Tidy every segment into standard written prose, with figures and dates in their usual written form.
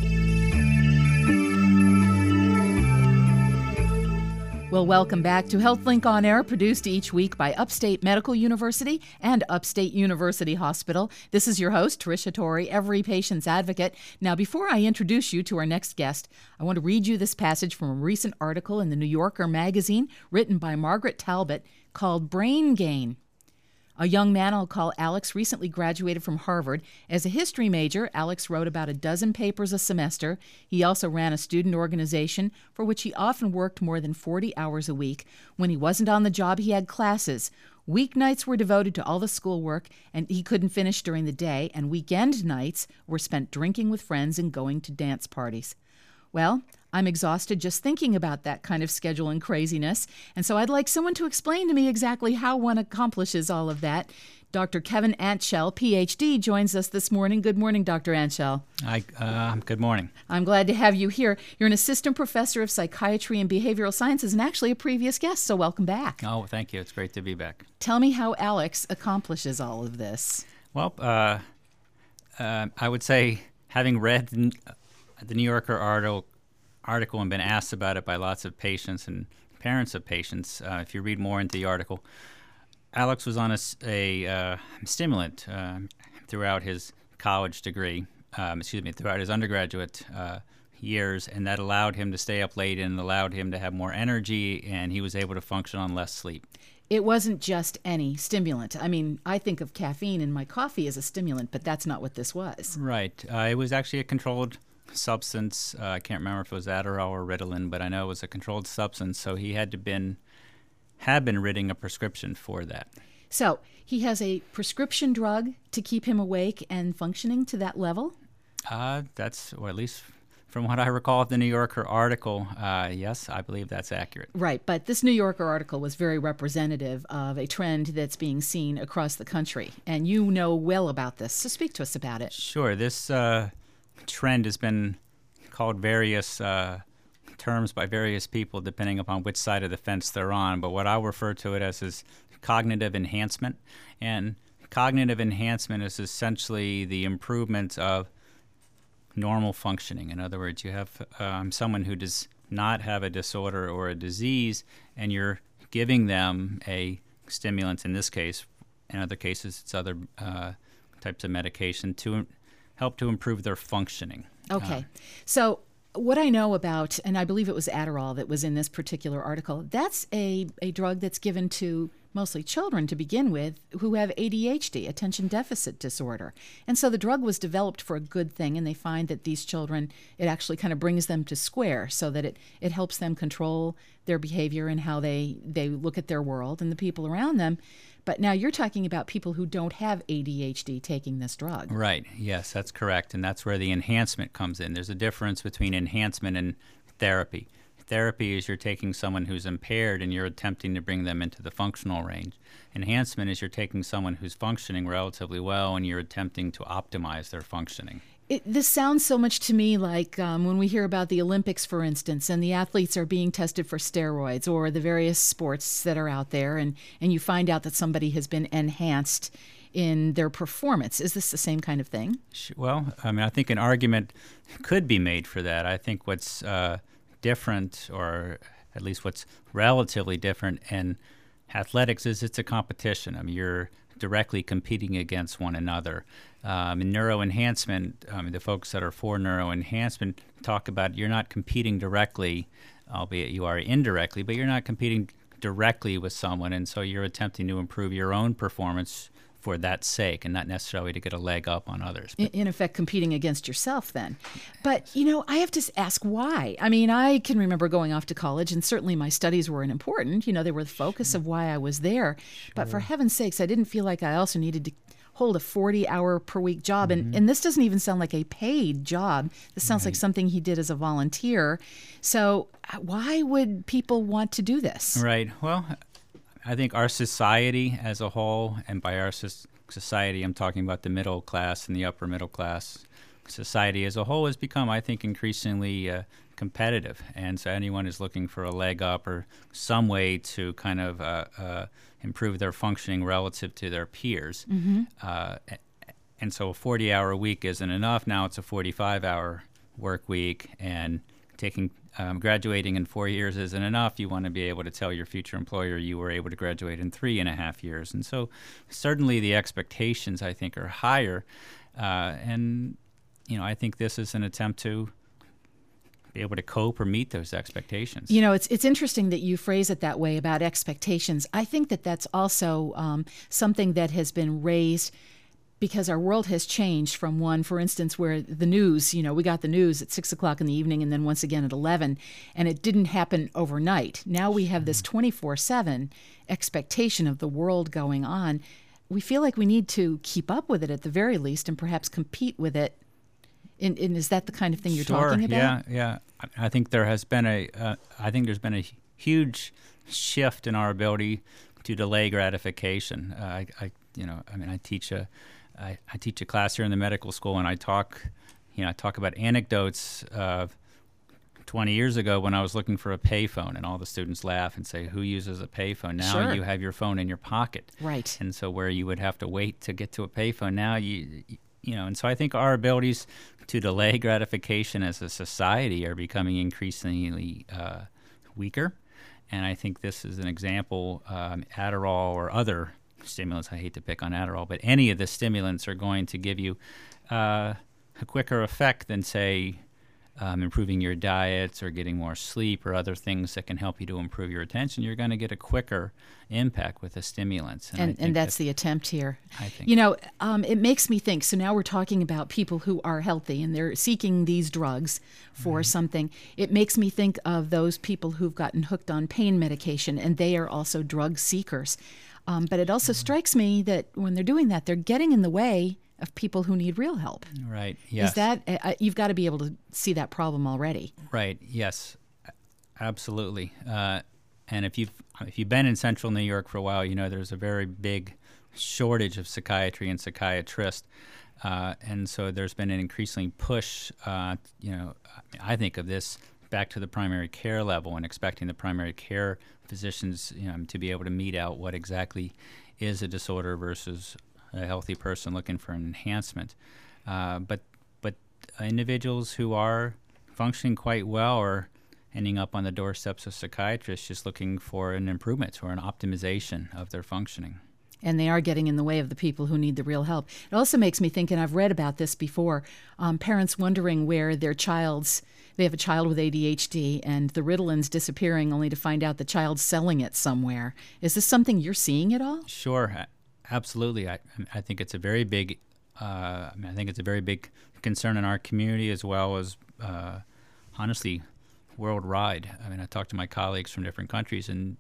Well, welcome back to HealthLink On Air, produced each week by Upstate Medical University and Upstate University Hospital. This is your host, Tricia Torrey, every patient's advocate. Now, before I introduce you to our next guest, I want to read you this passage from a recent article in the New Yorker magazine written by Margaret Talbot called Brain Gain. A young man I'll call Alex recently graduated from Harvard. As a history major, Alex wrote about a dozen papers a semester. He also ran a student organization for which he often worked more than 40 hours a week. When he wasn't on the job, he had classes. Weeknights were devoted to all the schoolwork, and he couldn't finish during the day, and weekend nights were spent drinking with friends and going to dance parties. Well, I'm exhausted just thinking about that kind of schedule and craziness, and so I'd like someone to explain to me exactly how one accomplishes all of that. Dr. Kevin Antshell, Ph.D., joins us this morning. Good morning, Dr. Antshell. Hi, good morning. I'm glad to have you here. You're an assistant professor of psychiatry and behavioral sciences and actually a previous guest, so welcome back. Oh, thank you. It's great to be back. Tell me how Alex accomplishes all of this. Well, I would say, having read the New Yorker article and been asked about it by lots of patients and parents of patients, if you read more into the article, Alex was on a stimulant throughout his college degree, throughout his undergraduate years, and that allowed him to stay up late and allowed him to have more energy, and he was able to function on less sleep. It wasn't just any stimulant. I mean, I think of caffeine in my coffee as a stimulant, but that's not what this was. Right. It was actually a controlled substance. I can't remember if it was Adderall or Ritalin, but I know it was a controlled substance, so he had been writing a prescription for that. So he has a prescription drug to keep him awake and functioning to that level? Or at least from what I recall of the New Yorker article, yes, I believe that's accurate. Right, but this New Yorker article was very representative of a trend that's being seen across the country, and you know well about this, so speak to us about it. Sure. This trend has been called various terms by various people depending upon which side of the fence they're on, but what I'll refer to it as is cognitive enhancement. And cognitive enhancement is essentially the improvement of normal functioning. In other words, you have someone who does not have a disorder or a disease, and you're giving them a stimulant, in this case. In other cases, it's other types of medication to help to improve their functioning. Okay. So what I know about, and I believe it was Adderall that was in this particular article, that's a drug that's given to mostly children to begin with who have ADHD, attention deficit disorder. And so the drug was developed for a good thing, and they find that these children, it actually kind of brings them to square so that it helps them control their behavior and how they look at their world and the people around them. But now you're talking about people who don't have ADHD taking this drug. Right. Yes, that's correct. And that's where the enhancement comes in. There's a difference between enhancement and therapy. Therapy is you're taking someone who's impaired and you're attempting to bring them into the functional range. Enhancement is you're taking someone who's functioning relatively well and you're attempting to optimize their functioning. This sounds so much to me like when we hear about the Olympics, for instance, and the athletes are being tested for steroids or the various sports that are out there, and you find out that somebody has been enhanced in their performance. Is this the same kind of thing? Well, I mean, I think an argument could be made for that. I think what's different, or at least what's relatively different in athletics, is it's a competition. I mean, you're directly competing against one another. In neuroenhancement, the folks that are for neuroenhancement talk about you're not competing directly, albeit you are indirectly, but you're not competing directly with someone, and so you're attempting to improve your own performance for that sake and not necessarily to get a leg up on others. In effect, competing against yourself then. But, I have to ask why. I mean, I can remember going off to college, and certainly my studies were important. They were the focus of why I was there. Sure. But for heaven's sakes, I didn't feel like I also needed to hold a 40-hour-per-week job. Mm-hmm. And this doesn't even sound like a paid job. This sounds like something he did as a volunteer. So why would people want to do this? Right. Well, I think our society as a whole, and by our society I'm talking about the middle class and the upper middle class, society as a whole has become, I think, increasingly competitive. And so anyone is looking for a leg up or some way to kind of improve their functioning relative to their peers. Mm-hmm. And so a 40-hour week isn't enough. Now it's a 45-hour work week, and graduating in 4 years isn't enough. You want to be able to tell your future employer you were able to graduate in 3.5 years. And so certainly the expectations, I think, are higher. And I think this is an attempt to be able to cope or meet those expectations. It's interesting that you phrase it that way about expectations. I think that that's also something that has been raised because our world has changed from one, for instance, where the news, we got the news at 6 o'clock in the evening and then once again at 11, and it didn't happen overnight. Now we have this 24/7 expectation of the world going on. We feel like we need to keep up with it at the very least and perhaps compete with it. And is that the kind of thing you're talking about? Yeah. I think there's been a huge shift in our ability to delay gratification. I teach a class here in the medical school, and I talk about anecdotes of 20 years ago when I was looking for a payphone, and all the students laugh and say, "Who uses a payphone?" Now Sure. you have your phone in your pocket, Right? and so where you would have to wait to get to a payphone, now and so I think our abilities to delay gratification as a society are becoming increasingly weaker, and I think this is an example. Adderall or other stimulants, I hate to pick on Adderall, but any of the stimulants are going to give you a quicker effect than, say, improving your diets or getting more sleep or other things that can help you to improve your attention. You're going to get a quicker impact with the stimulants. And that's the attempt here. I think. It makes me think, so now we're talking about people who are healthy and they're seeking these drugs for something. It makes me think of those people who've gotten hooked on pain medication, and they are also drug seekers. But it also strikes me that when they're doing that, they're getting in the way of people who need real help. Right, yes. Is that, you've got to be able to see that problem already. Right, yes, absolutely. And if you've been in central New York for a while, there's a very big shortage of psychiatry and psychiatrists. And so there's been an increasing push, I think of this back to the primary care level and expecting the primary care physicians to be able to mete out what exactly is a disorder versus a healthy person looking for an enhancement. But individuals who are functioning quite well are ending up on the doorsteps of psychiatrists just looking for an improvement or an optimization of their functioning. And they are getting in the way of the people who need the real help. It also makes me think, and I've read about this before, parents wondering where they have a child with ADHD and the Ritalin's disappearing only to find out the child's selling it somewhere. Is this something you're seeing at all? Sure, absolutely. I think it's a very big concern in our community as well as, honestly, worldwide. I talk to my colleagues from different countries, and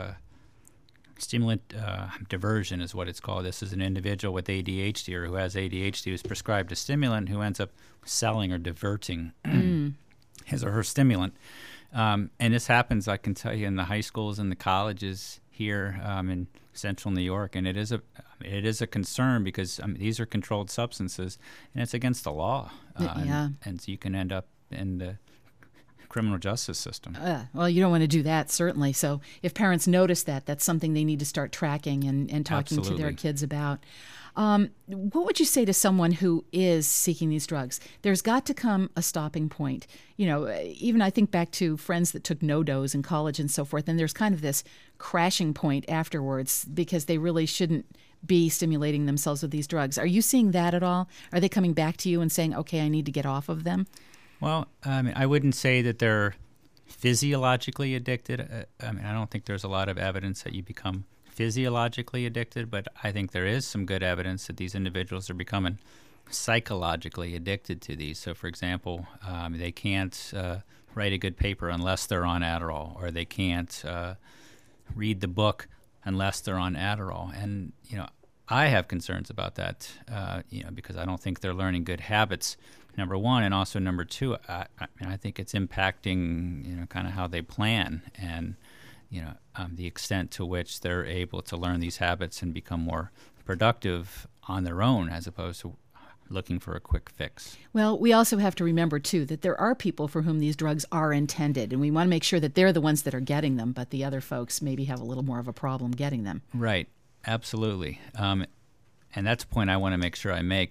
stimulant diversion is what it's called. This is an individual with ADHD or who has ADHD who's prescribed a stimulant who ends up selling or diverting his or her stimulant. And this happens, I can tell you, in the high schools and the colleges here in central New York, and it is a concern because these are controlled substances, and it's against the law. And so you can end up in the criminal justice system. Well, you don't want to do that, certainly. So if parents notice that, that's something they need to start tracking and talking to their kids about. What would you say to someone who is seeking these drugs? There's got to come a stopping point. Even I think back to friends that took no-dos in college and so forth, and there's kind of this crashing point afterwards because they really shouldn't be stimulating themselves with these drugs. Are you seeing that at all? Are they coming back to you and saying, okay, I need to get off of them? Well, I wouldn't say that they're physiologically addicted. I don't think there's a lot of evidence that you become physiologically addicted, but I think there is some good evidence that these individuals are becoming psychologically addicted to these. So, for example, they can't write a good paper unless they're on Adderall, or they can't read the book unless they're on Adderall. And, I have concerns about that, because I don't think they're learning good habits, number one, and also number two, I think it's impacting, kind of how they plan and, the extent to which they're able to learn these habits and become more productive on their own as opposed to looking for a quick fix. Well, we also have to remember, too, that there are people for whom these drugs are intended, and we want to make sure that they're the ones that are getting them, but the other folks maybe have a little more of a problem getting them. Right. Absolutely. And that's a point I want to make sure I make.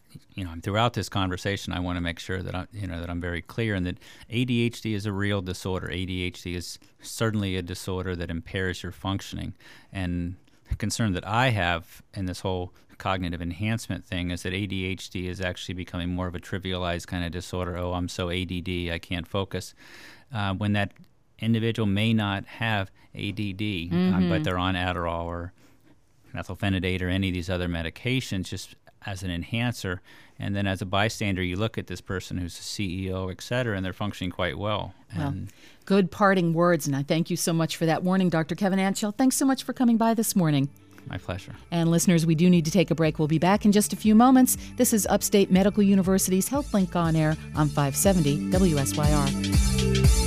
throughout this conversation, I want to make sure that I'm very clear, and that ADHD is a real disorder. ADHD is certainly a disorder that impairs your functioning. And the concern that I have in this whole cognitive enhancement thing is that ADHD is actually becoming more of a trivialized kind of disorder. Oh, I'm so ADD, I can't focus. When that individual may not have ADD, but they're on Adderall or methylphenidate or any of these other medications just as an enhancer. And then as a bystander, you look at this person who's a CEO, et cetera, and they're functioning quite well. Good parting words, and I thank you so much for that warning, Dr. Kevin Antshell. Thanks so much for coming by this morning. My pleasure. And listeners, we do need to take a break. We'll be back in just a few moments. This is Upstate Medical University's HealthLink on Air on 570 WSYR.